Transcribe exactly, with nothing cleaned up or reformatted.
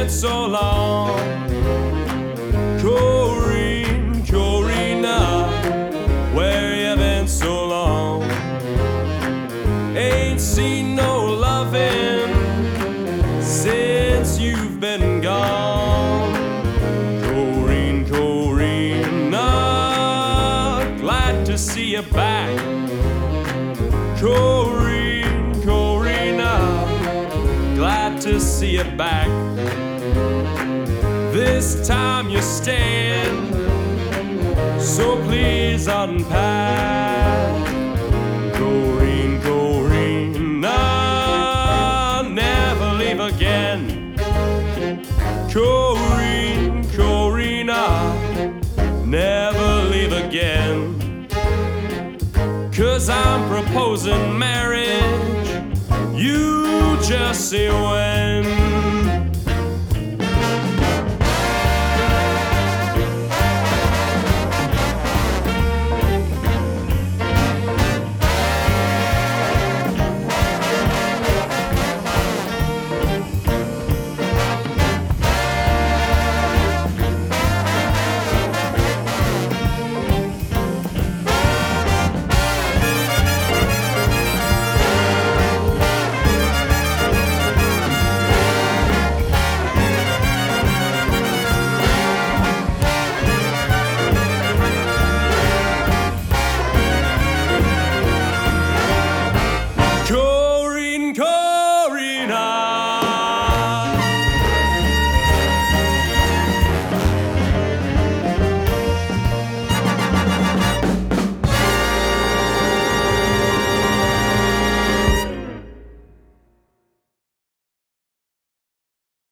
been so long. Corrine, Corina, where you been so long? Ain't seen no loving since you've been gone. Corrine, Corina, glad to see you back. Corrine, Corina, glad to see you back. This time you're staying, so please unpack. Corrine, Corina, never leave again. Corrine, Corina, never leave again. 'Cause I'm proposing marriage, you just say when.